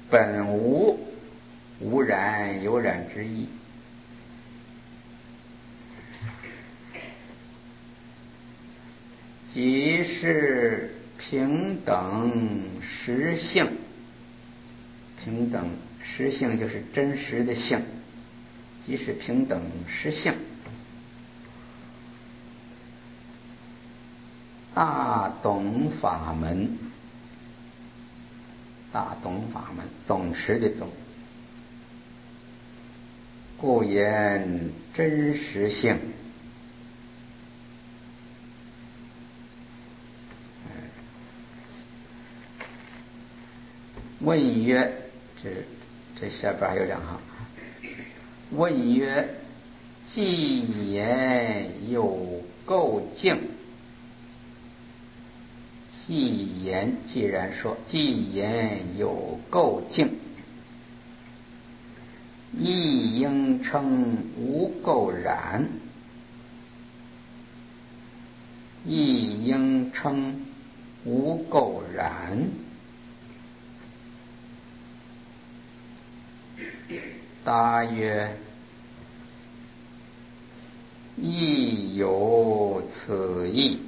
本无无染有染之意。即是平等实性，平等实性就是真实的性，即是平等实性。大懂法门，大懂法门，总持的总，故言真实性。问曰，这下边还有两行。问曰：既言有垢净，既然说既言有垢净，亦应称无垢染，亦应称无垢染。答曰：亦有此意，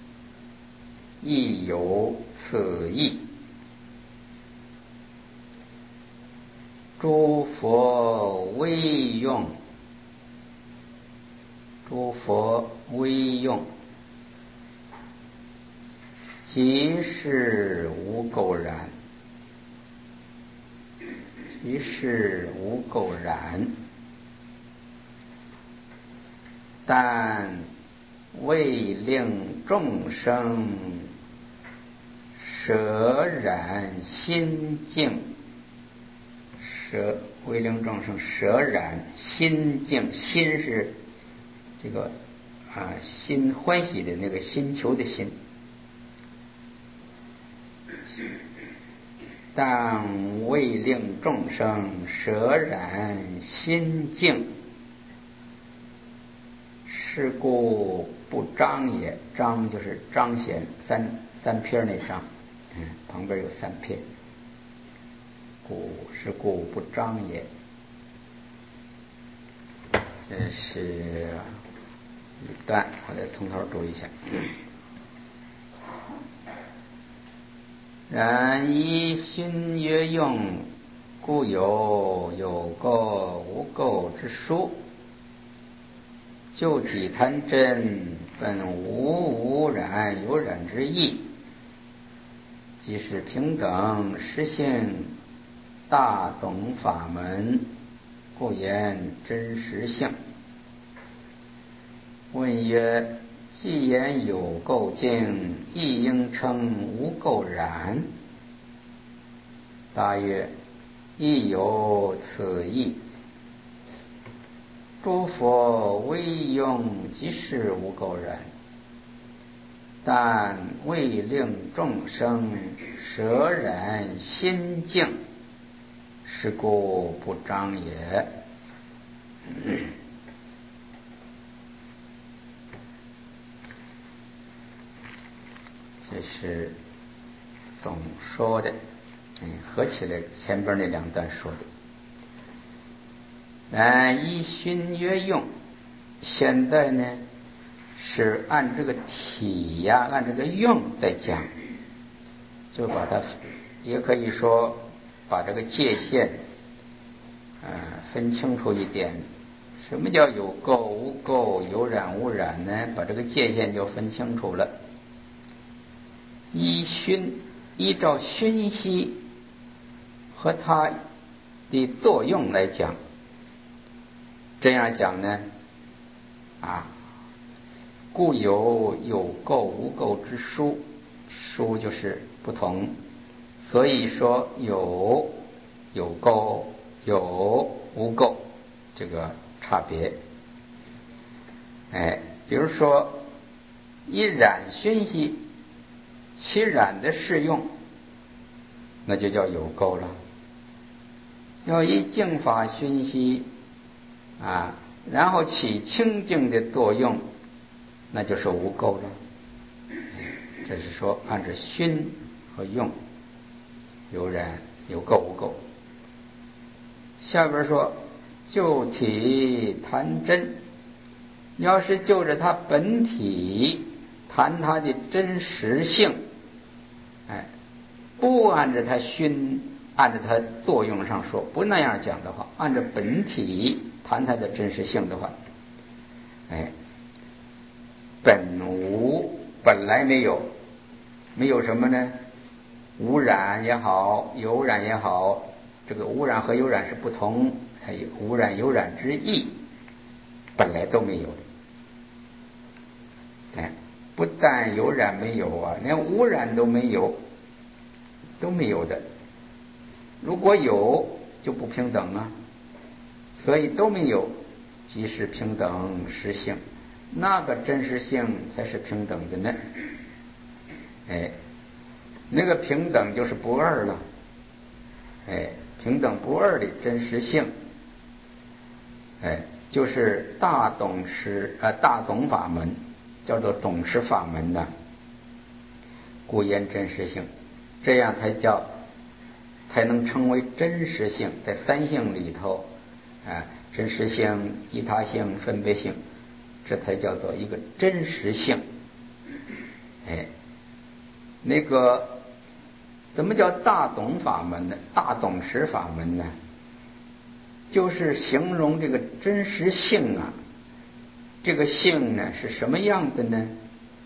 亦有此意。诸佛威用，诸佛威用，即是无垢染，即是无垢染，但未令众生舍染心净，未令众生舍染心净。心是这个心欢喜的那个心求的心，但未令众生舍染心净，是故不彰也。彰就是彰显，三撇那彰，旁边有三撇，是故不彰也。这是一段，我再从头读一下。然依熏曰用，故有垢无垢之殊。就体贪真，本无无染有染之意，即是平等实性，大懂法门，故言真实性。问曰：既言有垢净，亦应称无垢染。答曰：亦有此意。诸佛威用，即是无垢染，但未令众生舍染心净，是故不彰也。这是总说的，合起来前边那两段说的。依熏曰用，现在呢是按这个体呀，按这个用在讲，就把它也可以说把这个界限分清楚一点。什么叫有垢无垢，有染无染呢？把这个界限就分清楚了。依照熏习和它的作用来讲，这样讲呢，故有垢无垢之殊，殊就是不同，所以说有垢有无垢这个差别。比如说以染熏习，其染的适用，那就叫有垢了。要以净法熏习然后起清净的作用，那就是无垢了。这是说按照熏和用，有染有垢无垢。 下边说就体谈真，要是就着它本体谈它的真实性，不按着它按着它作用上说，不那样讲的话，按照本体谈它的真实性的话，本无，本来没有，没有什么呢？污染也好，有染也好，这个污染和有染是不同，污染有染之意，本来都没有的。不但有染没有啊，连污染都没有，都没有的。如果有就不平等啊，所以都没有，即是平等实性，那个真实性才是平等的呢。那个平等就是不二了，平等不二的真实性，就是大懂法门，叫做懂持法门呐，故言真实性，这样才能成为真实性。在三性里头，真实性、依他性、分别性，这才叫做一个真实性。那个怎么叫大懂法门呢？大懂持法门呢？就是形容这个真实性啊。这个性呢是什么样的呢？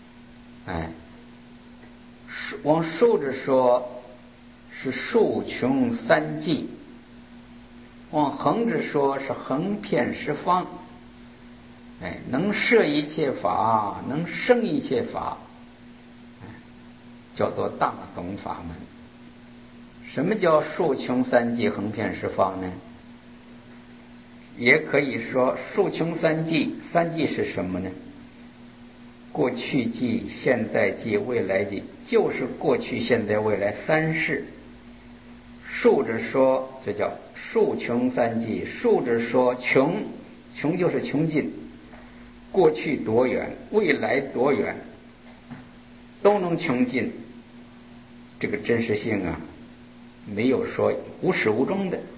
往竖着说是数穷三际，往横着说是横遍十方。能摄一切法，能生一切法，叫做大懂法门。什么叫数穷三际横遍十方呢？也可以说数穷三际，三际是什么呢？过去际、现在际、未来际，就是过去、现在、未来三世。竖着说这叫数穷三际，竖着说穷就是穷尽，过去多远，未来多远，都能穷尽。这个真实性啊，没有说无始无终的。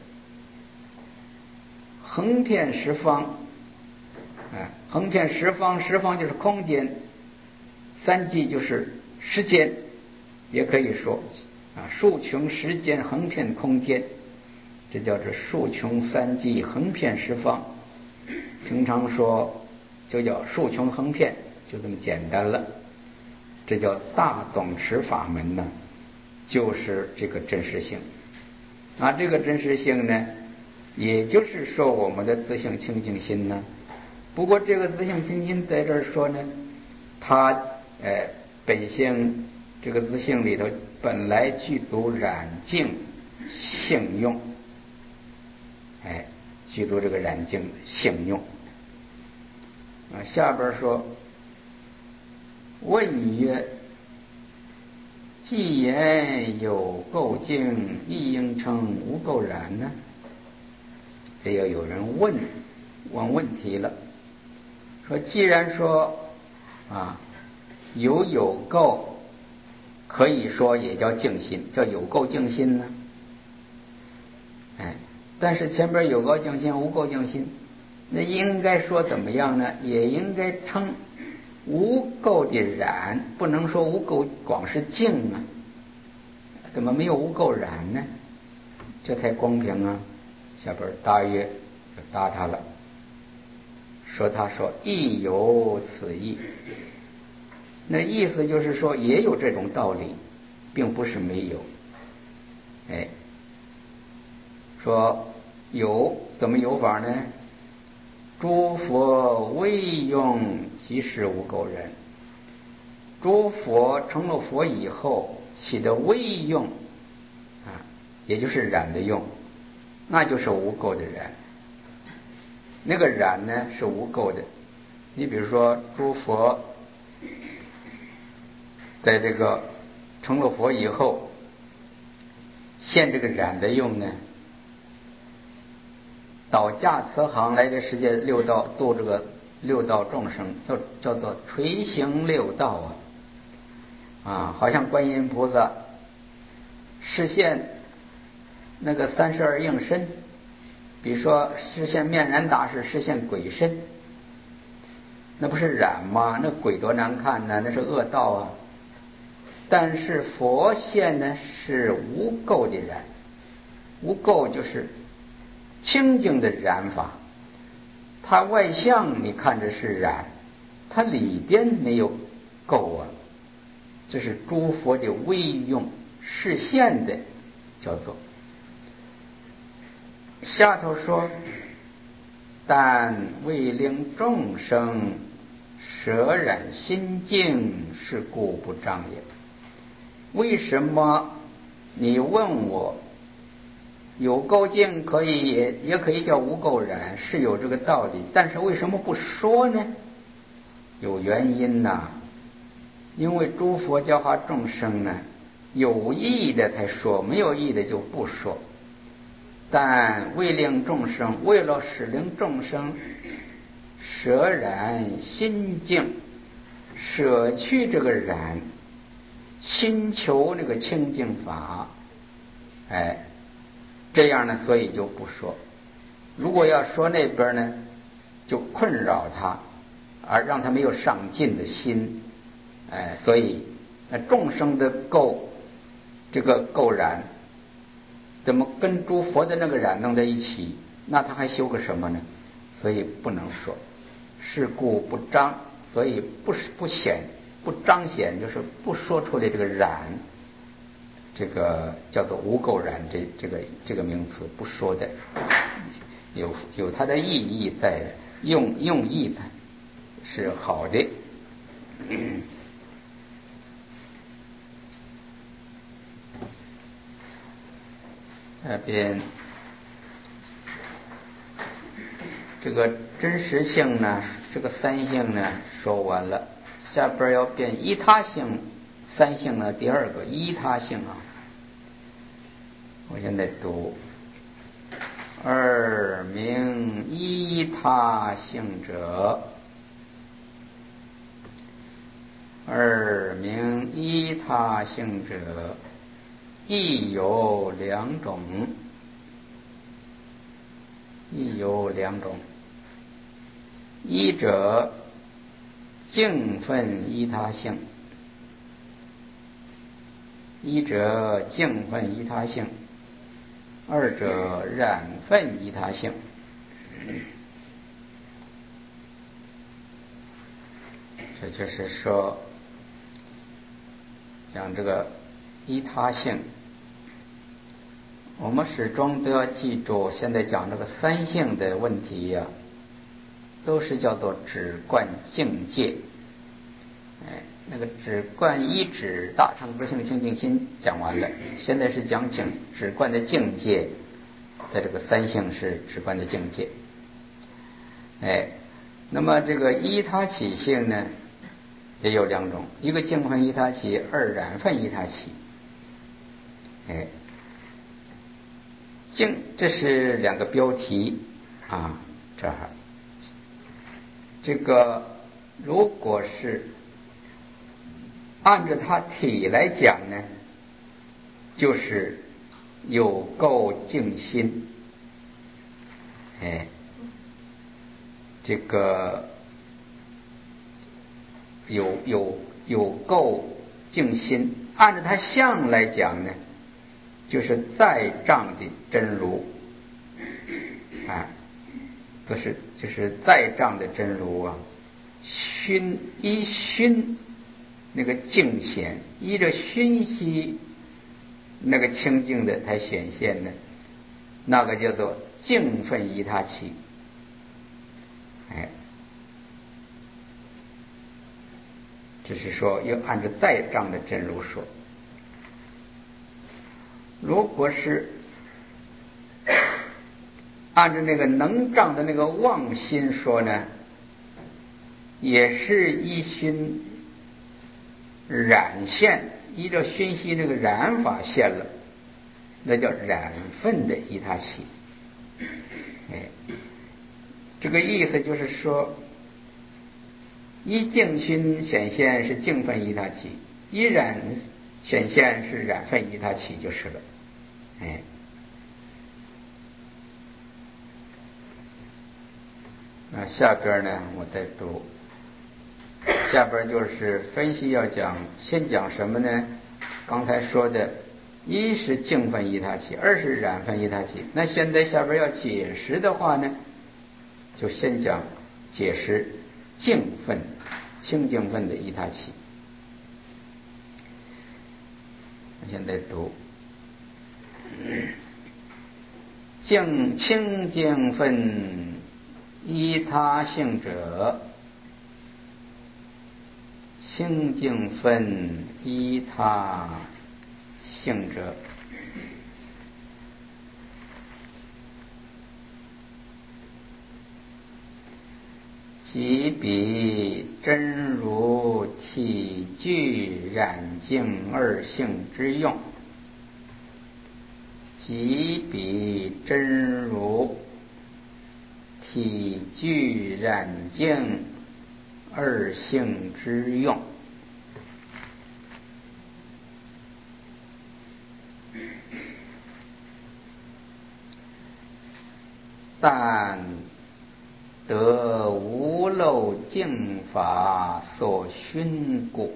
横遍十方，横遍十方，十方就是空间，三际就是时间，也可以说数穷时间，横遍空间，这叫做数穷三际，横遍十方。平常说就叫数穷横遍，就这么简单了。这叫大总持法门呢，就是这个真实性。这个真实性呢，也就是说我们的自性清净心呢。不过这个自性清净心在这儿说呢，它本性这个自性里头本来具足染净性用，具足这个染净性用。下边说问曰：既言有垢净，亦应称无垢染呢？这要有人问题了，说既然说有垢，可以说也叫净心，叫有垢净心呢。但是前边有垢净心、无垢净心，那应该说怎么样呢？也应该称无垢的染，不能说无垢光是净啊，怎么没有无垢染呢？这才公平啊。下边答曰，就答他了，他说亦有此意。那意思就是说也有这种道理，并不是没有。说有，怎么有法呢？诸佛未用，即是无垢人。诸佛成了佛以后起的微用也就是染的用，那就是无垢的染。那个染呢是无垢的。你比如说诸佛在这个成了佛以后现这个染的用呢，导驾慈航来的世界六道，度这个六道众生，叫做垂行六道好像观音菩萨实现那个32应身， 比如说实现面燃大师实现鬼身，那不是染吗？那鬼多难看呢，那是恶道啊。但是佛现呢是无垢的染，无垢就是清净的染法，它外相你看着是染，它里边没有垢啊，这是诸佛的威用示现的，叫做。下头说，但为令众生舍染心净，是故不彰也。为什么你问我有垢净可以也可以叫无垢染，是有这个道理，但是为什么不说呢？有原因呐。因为诸佛教化众生呢，有意的才说，没有意的就不说。但为令众生，为了使令众生舍染心净，舍去这个染，心求那个清净法，这样呢，所以就不说。如果要说那边呢，就困扰他，而让他没有上进的心，所以众生的这个垢染，怎么跟诸佛的那个染弄在一起？那他还修个什么呢？所以不能说，是故不彰，所以不显不彰显，就是不说出来这个染，这个叫做无垢染，这个名词不说的，有它的意义在，用意的是好的。那边这个真实性呢，这个三性呢说完了，下边要变依他性。三性呢，第二个依他性啊，我现在读：二名依他性者，二名依他性者，亦有两种，亦有两种。一者净分依他性，一者净分依他性，二者染分依他性。这就是说，讲这个依他性，我们始终都要记住，现在讲这个三性的问题呀，都是叫做止观境界。那个止观一止大乘不性清净心讲完了，现在是讲止观的境界，在这个三性是止观的境界。那么这个依他起性呢，也有两种，一个净分依他起，二染分依他起。这是两个标题啊，这个如果是按照它体来讲呢，就是有垢净心，这个有垢净心，按照它相来讲呢，就是在障的真如，就是在障的真如啊，依熏那个净显，依着熏习那个清净的才显现的，那个叫做净分依他起。只是说要按照在障的真如说。如果是按照那个能障的那个妄心说呢，也是依熏染现，依着熏习那个染法现了，那叫染分的依他起。这个意思就是说，依净熏显现是净分依他起，依染显现是染分依他起就是了。 那下边呢，我再读。下边就是分析要讲，先讲什么呢？刚才说的，一是净分一他起，二是染分一他起。那现在下边要解释的话呢，就先讲解释净分、清净分的一他起。我现在读。清净分依他性者，清净分依他性者，即彼真如体具染净二性之用。即彼真如体具染净二性之用。但得无漏净法所熏故，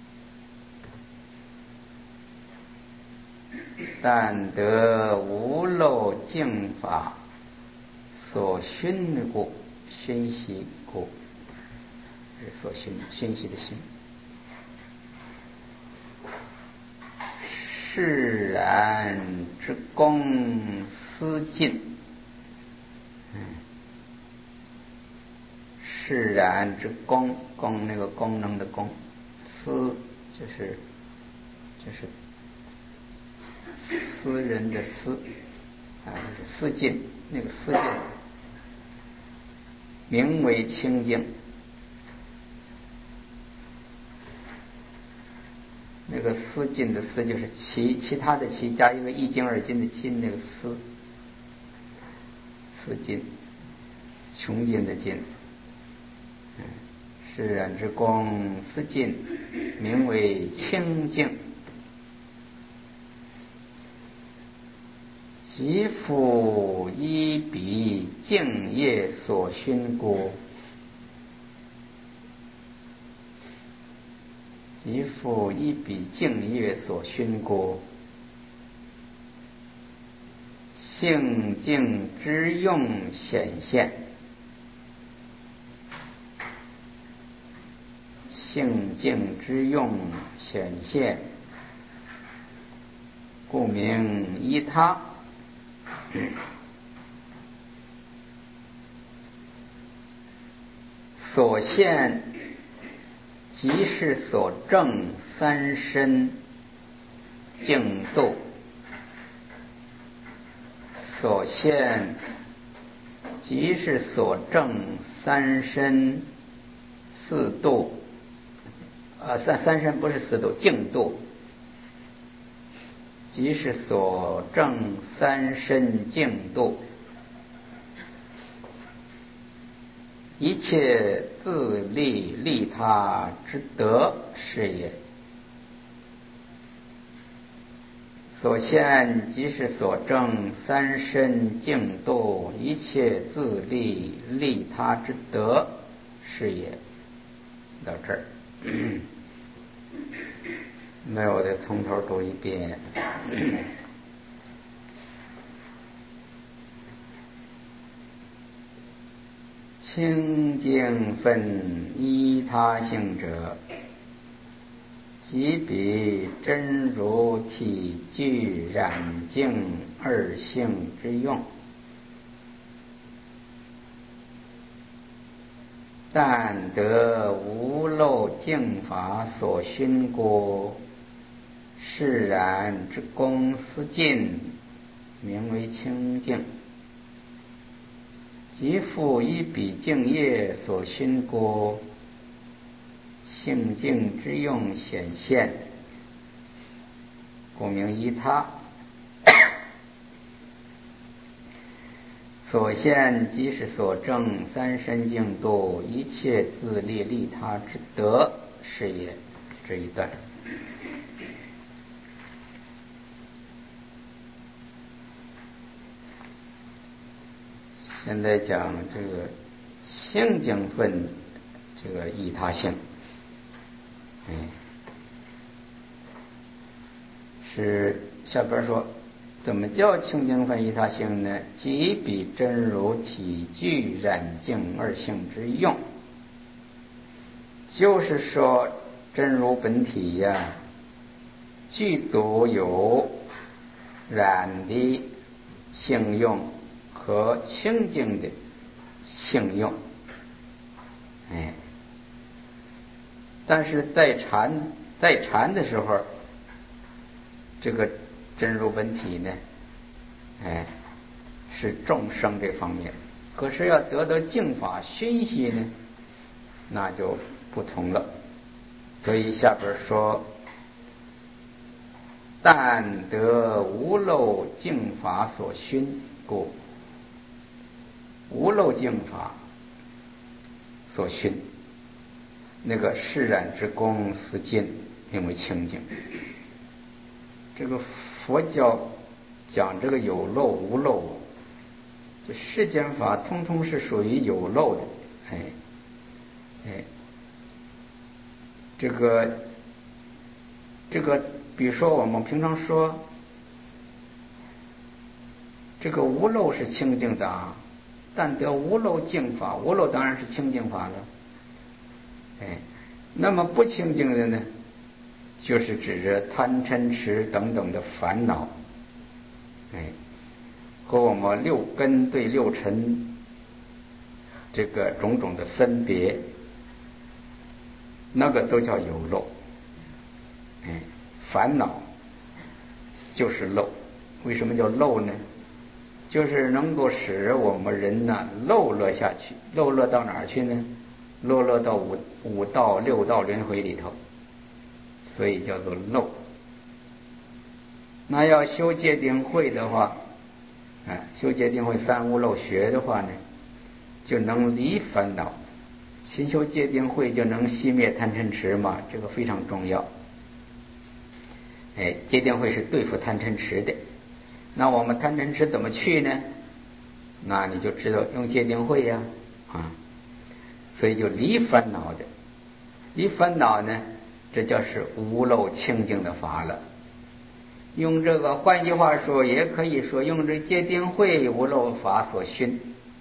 但得无漏净法所熏故，熏习故，是所熏习的熏。释然之功思尽，释然之功，功那个功能的功，思就是私人的私思尽，那个思尽名为清净。那个思尽的思就是其他的其加一个一金二金的金，那个思尽，穷尽的尽。释然之功思尽，名为清净。即复依彼净业所熏故，即复依彼净业所熏故，性净之用显现。性净之用显现，故名依他。所现即是所证三身净度，所现即是所证三身四度，三身不是四度，净度，即是所证三身净度，一切自利利他之德是也。所现即是所证三身净度，一切自利利他之德是也。到这儿，那我得从头读一遍。清净分依他性者，即彼真如体具染净二性之用。但得无漏净法所熏故，释然之功思尽，名为清净。即复依彼净业所熏故，性净之用显现，故名依他。所现即是所证三身净度，一切自利利他之德是也。这一段现在讲这个清净分这个依他性，是下边说怎么叫清净分依他性呢？即彼真如体具染净二性之用，就是说真如本体呀，具足有染的性用和清净的性用，但是在禅的时候，这个真如本体呢，是众生这方面，可是要得到净法熏习呢，那就不同了。所以下边说，但得无漏净法所熏故，无漏净法所熏，那个释然之功思尽，因为清净。这个佛教讲这个有漏无漏，这世间法通通是属于有漏的，这个比如说我们平常说这个无漏是清净的啊，但得无漏净法，无漏当然是清净法了，那么不清净的呢，就是指着贪嗔痴等等的烦恼，和我们六根对六尘这个种种的分别，那个都叫有漏。烦恼就是漏。为什么叫漏呢？就是能够使我们人呢漏落下去。漏落到哪儿去呢？漏落到五道六道轮回里头，所以叫做漏。那要修戒定慧的话，修戒定慧三无漏学的话呢，就能离烦恼。勤修戒定慧就能熄灭贪嗔痴嘛，这个非常重要。戒定慧是对付贪嗔痴的。那我们贪嗔痴怎么去呢？那你就知道用戒定慧呀，所以就离烦恼的。离烦恼呢，这就是无漏清净的法了。用这个换句话说，也可以说用这戒定慧无漏法所熏，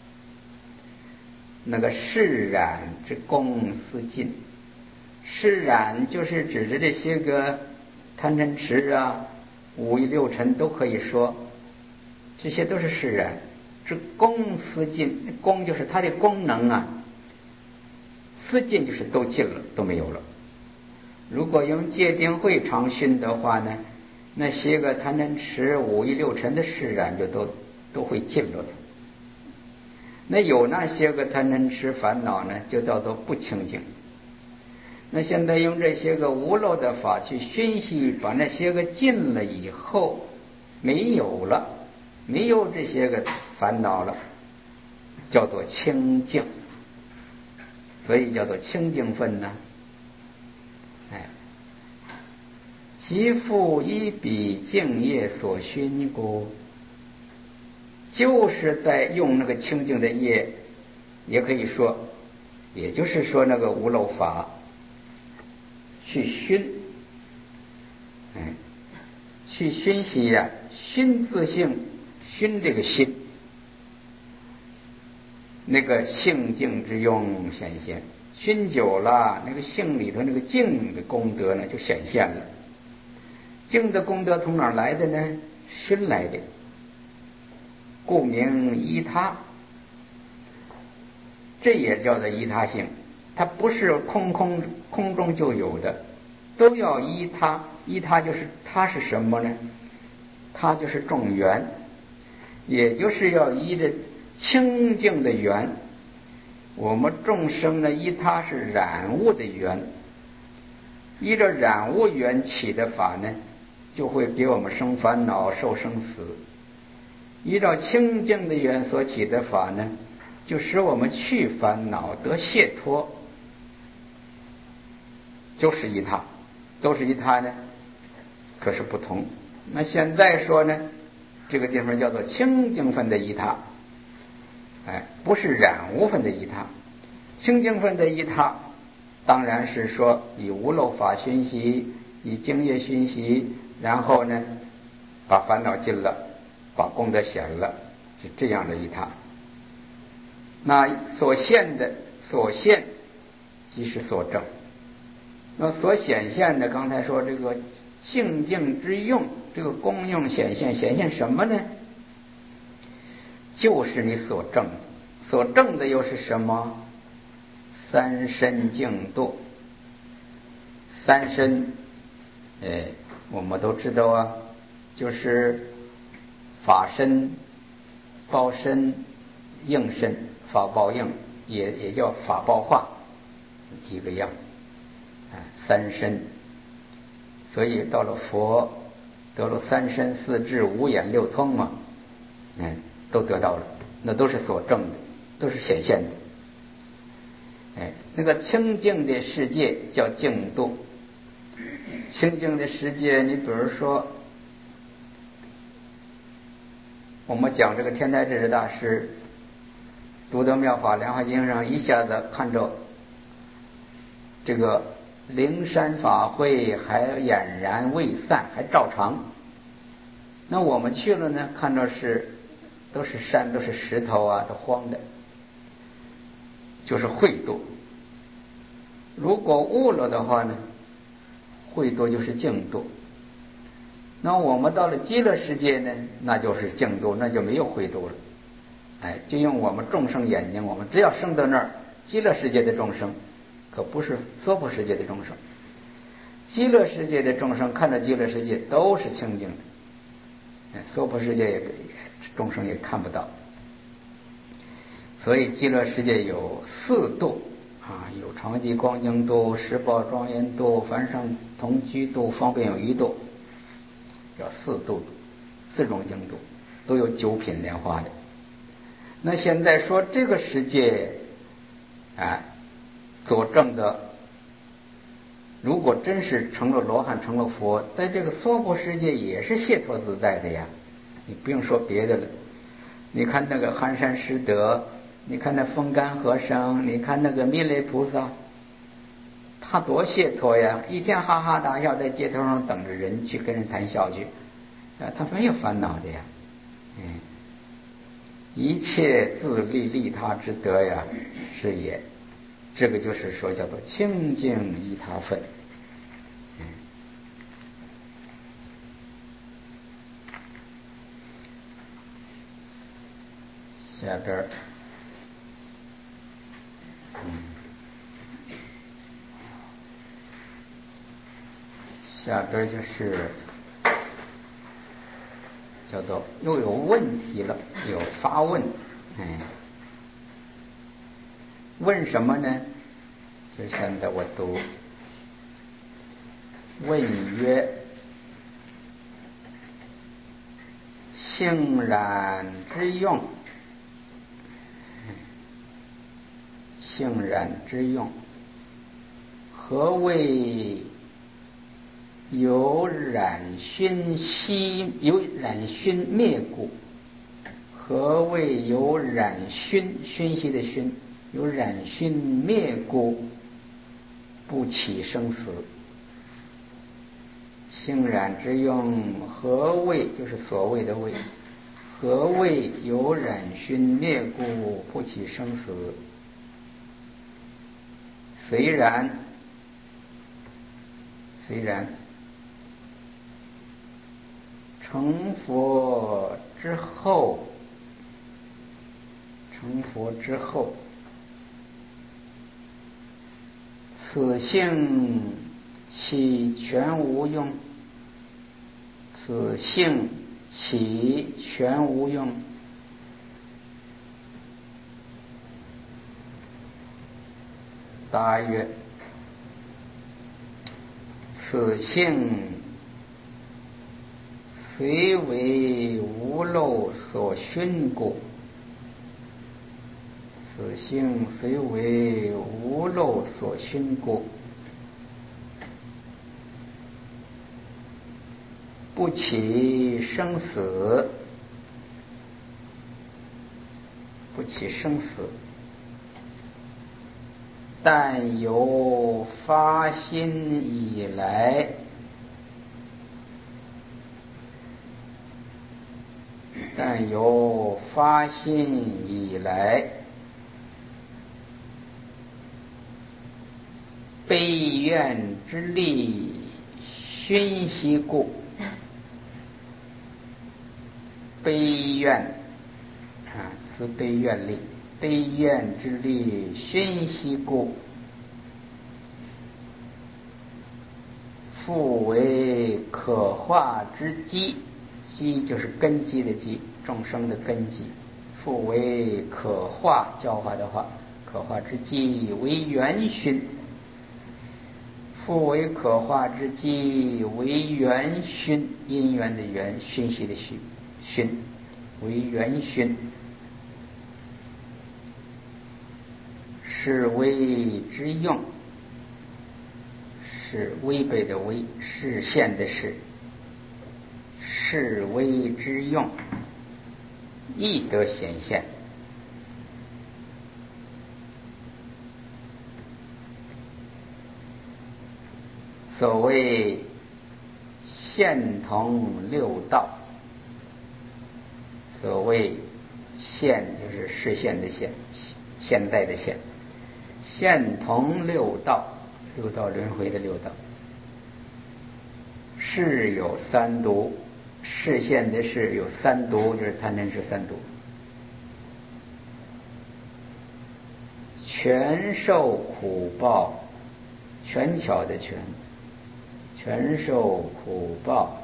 那个释然之功思尽。释然就是指着这些个贪嗔痴啊、五欲六尘都可以说，这些都是释然之功思尽。功就是它的功能啊，思尽就是都尽了，都没有了。如果用戒定慧常熏的话呢，那些个贪嗔痴五欲六尘的释然就都会尽了的。那有那些个贪嗔痴烦恼呢，就叫做不清净。那现在用这些个无漏的法去熏习，把那些个尽了以后，没有了，没有这些个烦恼了，叫做清净，所以叫做清净分呢。其复依彼净业所熏故，就是在用那个清净的业，也可以说，也就是说那个无漏法去熏，去熏习呀，熏自性，熏这个心，那个性净之用显现，熏久了，那个性里头那个净的功德呢就显现了。净的功德从哪儿来的呢？熏来的，故名依他。这也叫做依他性，它不是空中就有的，都要依他。依他就是他是什么呢？他就是众缘，也就是要依着清净的缘。我们众生呢，依他是染物的缘，依着染物缘起的法呢，就会给我们生烦恼、受生死。依照清净的缘所起的法呢，就使我们去烦恼得解脱，就是依他，都是依他呢，可是不同。那现在说呢，这个地方叫做清净分的依他， 不是染污分的依他。清净分的依他当然是说以无漏法熏习，以精液熏习，然后呢把烦恼尽了，把功德显了，是这样的依他。那所现即是所证。那所显现的，刚才说这个性净之用，这个功用显现什么呢？就是你所证的。所证的又是什么？三身净度。三身我们都知道啊，就是法身、报身、应身。法报应也叫法报化，几个样，三身。所以到了佛得了三身四智五眼六通嘛，都得到了，那都是所证的，都是显现的。那个清净的世界叫净度。清净的世界，你比如说我们讲这个天台智者大师读得妙法莲华经上，一下子看着这个灵山法会还俨然未散，还照常。那我们去了呢，看到都是山，都是石头啊，都荒的，就是秽度。如果悟了的话呢，秽度就是净度。那我们到了极乐世界呢，那就是净度，那就没有秽度了。就用我们众生眼睛，我们只要生到那儿，极乐世界的众生可不是娑婆世界的众生。极乐世界的众生看到极乐世界都是清净的，娑婆世界众生也看不到。所以极乐世界有四度有常寂光净度、十报庄严度、凡圣同居度、方便有余度，叫四度，四种净度，都有九品莲花的。那现在说这个世界所证的，如果真是成了罗汉成了佛，在这个娑婆世界也是解脱自在的呀。你不用说别的了，你看那个寒山师德，你看那风干和尚，你看那个弥勒菩萨，他多解脱呀，一天哈哈大笑，在街头上等着人去跟人谈笑去，他没有烦恼的呀。一切自利利他之德呀，是也。这个就是说叫做清净依他分。下边就是叫做又有问题了，有发问。问什么呢？就现在我读。问曰：性染之用，性染之用，何谓有染熏灭故？何谓有染熏习的熏，有染熏灭故，不起生死？性染之用，何谓就是所谓的谓？何谓有染熏灭故，不起生死？虽然成佛之后，此性岂全无用？此性岂全无用？答曰：此性虽为无漏所熏故，此性虽为无漏所熏故，不起生死，不不起生死。但由发心以来，悲愿之力熏习故。悲愿慈悲愿力，悲愿之力熏习故，复为可化之基。基就是根基的基，众生的根基。复为可化，教化的化，可化之基为元熏。复为可化之基为元熏，因缘的缘，熏习的熏，为元熏。是为之用，是违背的违，是现的是，是为之用，亦得显现。所谓现同六道，所谓现就是实现的现，现在的现，现同六道，六道轮回的六道。是有三毒，示现的是有三毒，就是贪嗔痴三毒。全受苦报，权巧的权，全受苦报，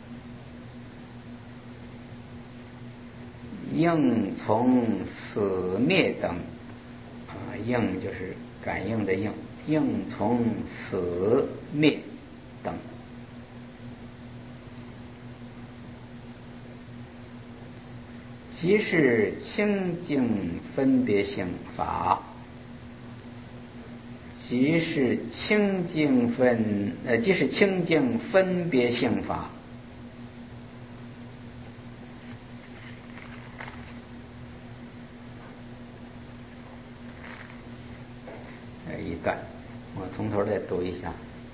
应从死灭等，应就是感应的应，应从死灭等。即是清净分别性法，即是清净分别性法。一段，我从头再读一下。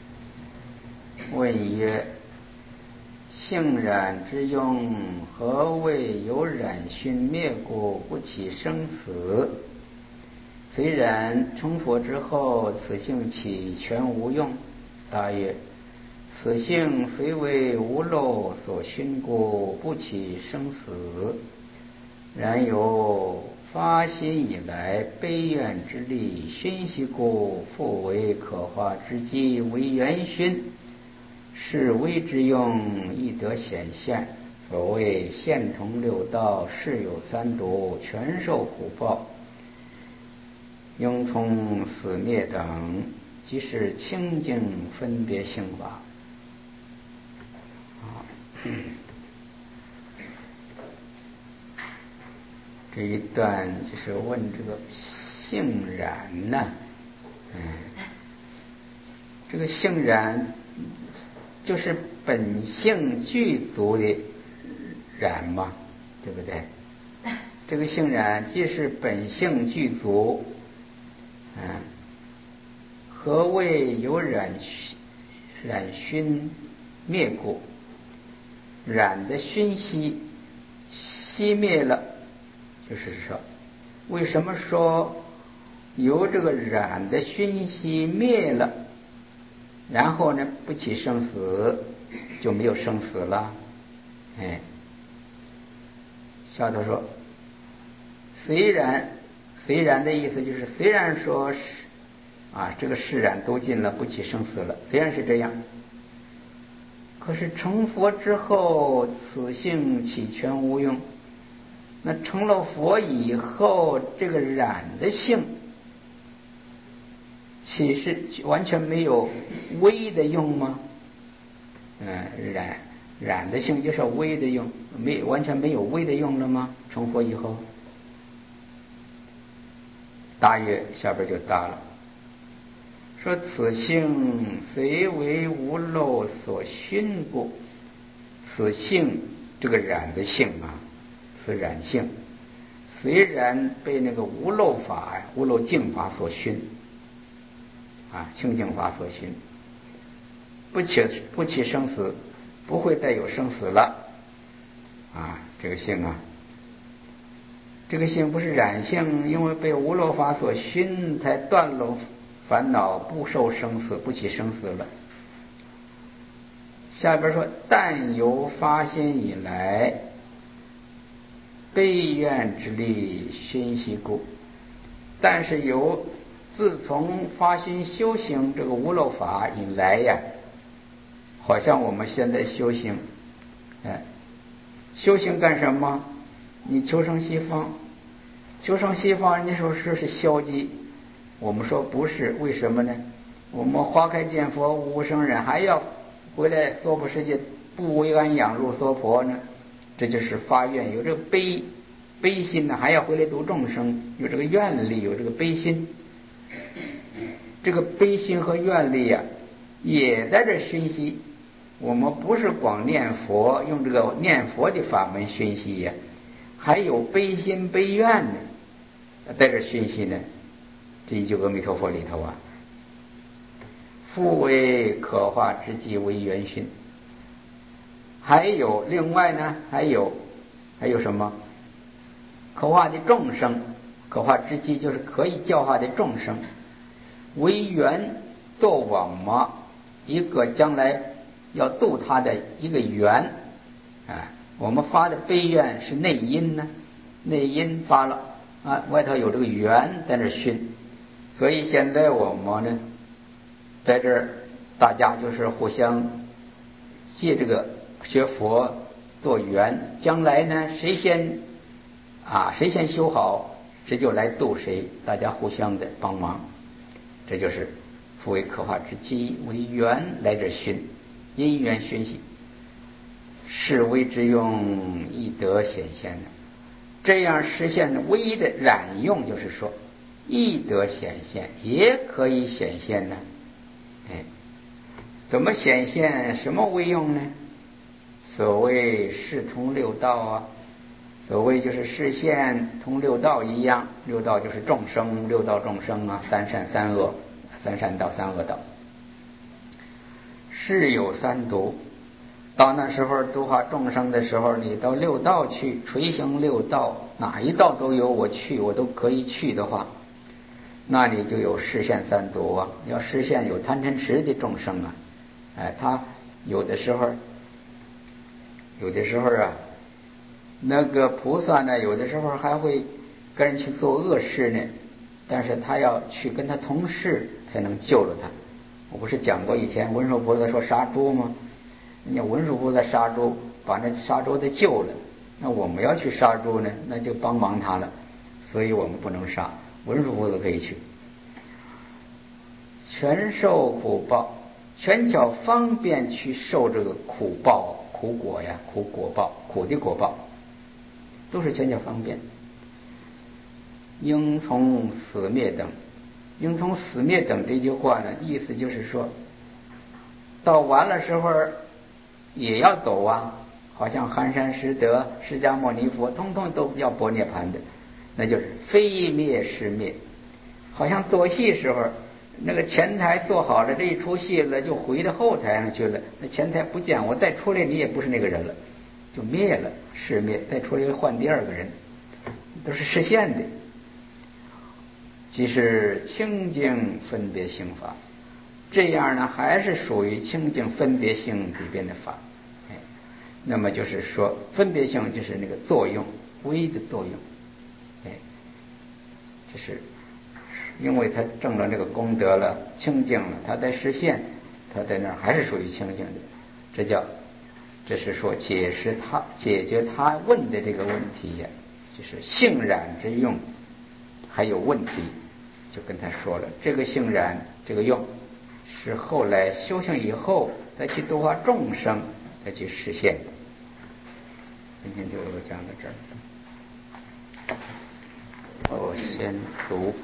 问曰：性染之用，何谓有染熏灭故，不起生死？虽然成佛之后，此性起全无用。答曰：此性虽为无漏所熏故，不起生死。然由发心以来，悲愿之力熏习故，复为可化之基为元熏。是为之用，亦得显现。所谓现同六道，是有三毒，全受苦报，应从死灭等，即是清净分别性法。这一段就是问这个性染呢，这个性染就是本性具足的染嘛，对不对？这个性染既是本性具足，何谓有染熏灭故？染的熏熄灭了，就是说，为什么说由这个染的熏熄灭了，然后呢不起生死，就没有生死了？下头说，虽然的意思就是虽然说是这个世染都尽了，不起生死了，虽然是这样，可是成佛之后，此性起全无用。那成了佛以后，这个染的性岂是完全没有微的用吗？染的性就是微的用，完全没有微的用了吗？成佛以后？答曰，下边就答了，说此性虽为无漏所熏故。此性这个染的性此染性虽然被那个无漏法呀、无漏净法所熏清净法所熏，不起生死，不会再有生死了这个性这个性不是染性，因为被无漏法所熏，才断了烦恼，不受生死，不起生死了。下边说，但由发心以来，悲愿之力熏习故。但是自从发心修行这个无漏法以来呀，好像我们现在修行，修行干什么？你求生西方，求生西方，人家说是消极，我们说不是，为什么呢？我们花开见佛，无生忍，还要回来娑婆世界，不为安养入娑婆呢？这就是发愿，有这个悲心呢，还要回来度众生，有这个愿力，有这个悲心。这个悲心和愿力呀，也在这熏习。我们不是光念佛，用这个念佛的法门熏习呀，还有悲心悲愿呢，在这熏习呢。这一句阿弥陀佛里头复为可化之际为元熏。还有另外呢，还有什么？可化的众生，可化之际就是可以教化的众生，为缘做网嘛，一个将来要度他的一个缘我们发的悲愿是内因呢，内因发了外头有这个缘在那熏，所以现在我们呢，在这儿大家就是互相借这个学佛做缘，将来呢谁先修好，谁就来度谁，大家互相的帮忙，这就是复为可化之机为缘来这熏，因缘熏习，是为之用易得显现的。这样实现的唯一的染用，就是说易得显现，也可以显现呢。怎么显现？什么为用呢？所谓视同六道所谓就是视现同六道一样，六道就是众生，六道众生三善三恶，三善道三恶道，是有三毒。到那时候度化众生的时候，你到六道去垂行六道，哪一道都有我去，我都可以去的话，那你就有视现三毒要视现有贪嗔痴的众生他有的时候那个菩萨呢，有的时候还会跟人去做恶事呢，但是他要去跟他同事才能救了他。我不是讲过以前文殊菩萨说杀猪吗？人家文殊菩萨杀猪，把那杀猪的救了，那我们要去杀猪呢，那就帮忙他了，所以我们不能杀，文殊菩萨可以去。全受苦报，全巧方便去受这个苦报、苦果苦果报、苦的果报，都是全巧方便。应从死灭等，应从死灭等这句话呢，意思就是说，到完了时候也要走好像寒山拾得、释迦牟尼佛，通通都要薄涅盘的，那就是非灭是灭。好像做戏时候，那个前台做好了这一出戏了，就回到后台上去了，那前台不见，我再出来你也不是那个人了，就灭了，是灭，再出来又换第二个人，都是实现的。即是清净分别性法，这样呢还是属于清净分别性里边的法。那么就是说分别性就是那个作用，微的作用。就是因为他证了这个功德了，清净了，他在实现，他在那儿还是属于清净的。这是说解决他问的这个问题就是性染之用还有问题，就跟他说了，这个性染这个用是后来修行以后再去度化众生再去实现的。今天就讲到这儿。我先读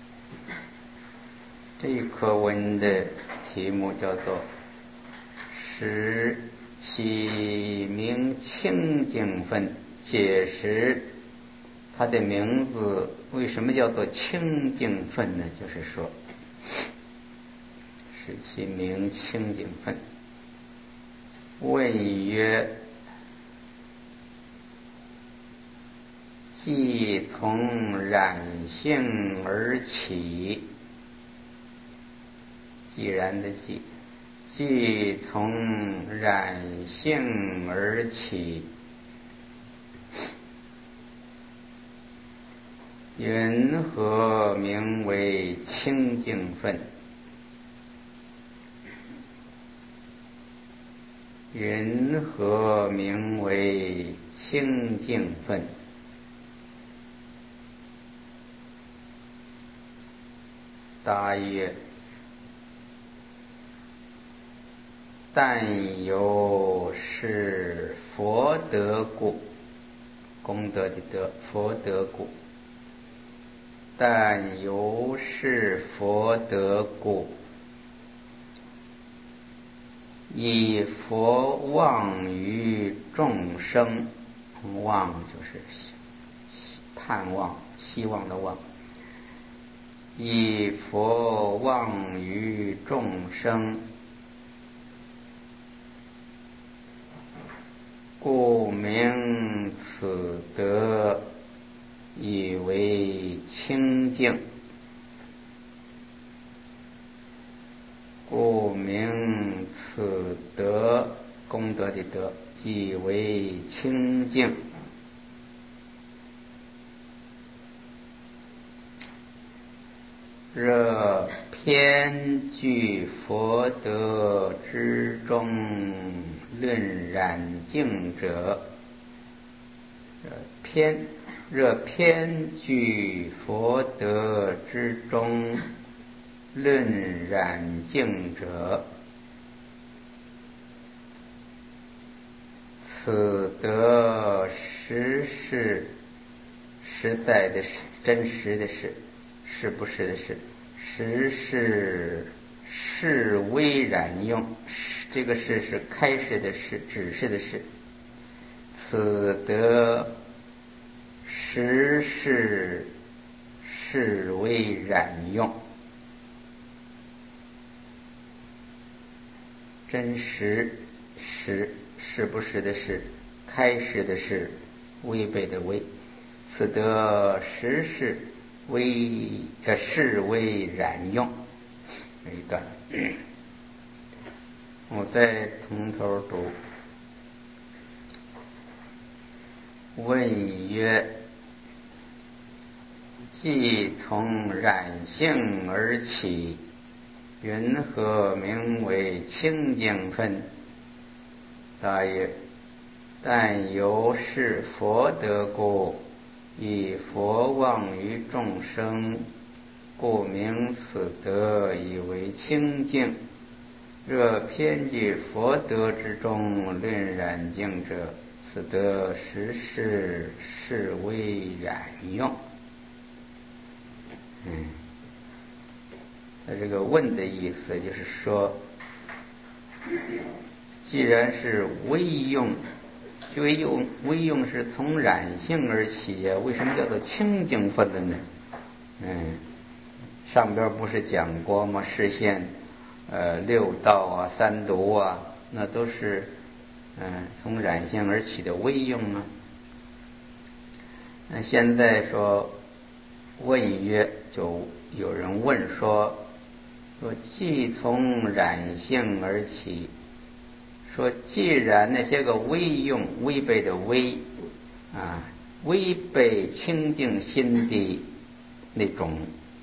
这一课文的题目叫做使其名清净分，解释它的名字为什么叫做清净分呢？就是说使其名清净分。问曰：既从染性而起，既然的既，既从染性而起，云何名为清净分？云何名为清净分？答曰：但由是佛德故，功德的德，佛德故。但由是佛德故，以佛望于众生，望就是盼望、希望的望。以佛望于众生，故名此德以为清净。故名此德，功德的德，以为清净。若偏据佛德之中论染净者，若偏据佛德之中论染净者，此德实是实在的是，真实的是，是不是的是，实是是微染用，这个是开示的是，指示的是。此德实是是微染用，真实是不是的是，开示的是，违背的违。此德实是是微染用。这一段我再从头读。问曰：既从染性而起，云何名为清净分？答曰：但由是佛德故，以佛望于众生，故名此德以为清净。若偏据佛德之中论染净者，此德实是是微染用。他这个问的意思就是说，既然是微用，微用是从染性而起呀，为什么叫做清净分了呢？上边不是讲过吗？示现六道啊、三毒啊，那都是从染性而起的微用啊。那现在说问曰，就有人问说既从染性而起，说既然那些个微用，违背的违违背清净心的那种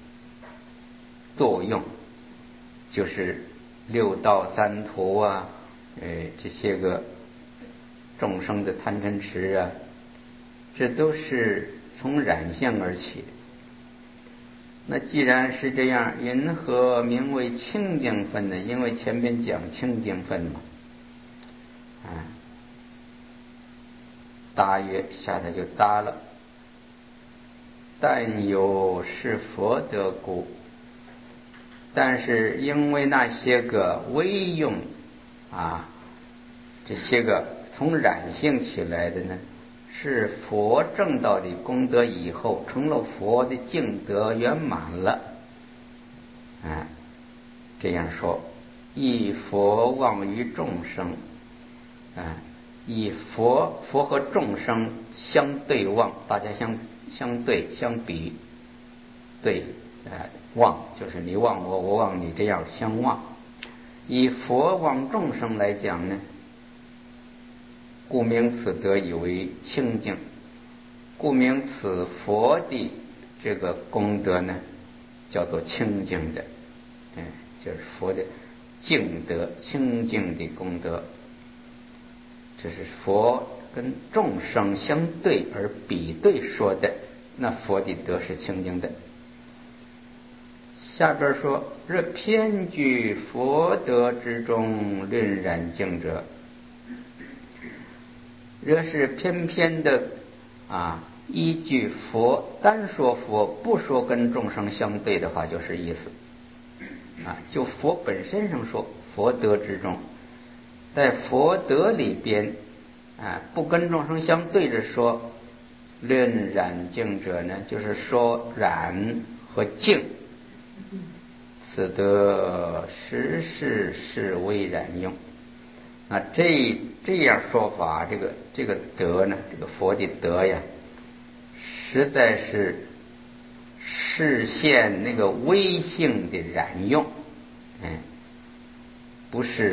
作用，就是六道三途啊，这些个众生的贪嗔痴啊，这都是从染性而起的。那既然是这样，云何名为清净分呢？因为前面讲清净分嘛。答曰，下头就答了。但有是佛德故，但是因为那些个微用这些个从染性起来的呢，是佛证到的功德以后，成了佛的净德圆满了。这样说，以佛望于众生，以佛和众生相对望，大家相对相比，对，望就是你望我，我望你，这样相望。以佛望众生来讲呢，故名此德以为清净，故名此佛的这个功德呢，叫做清净的，就是佛的净德，清净的功德。这是佛跟众生相对而比对说的，那佛的德是清净的。下边说，若偏居佛德之中论染净者，若是偏偏的依据佛，单说佛，不说跟众生相对的话，就是意思就佛本身上说，佛德之中，在佛德里边不跟众生相对着说，论染净者呢，就是说染和净，此德实是为染用。这样说法，这个德呢，这个佛的德呀，实在是实现那个微性的染用，不是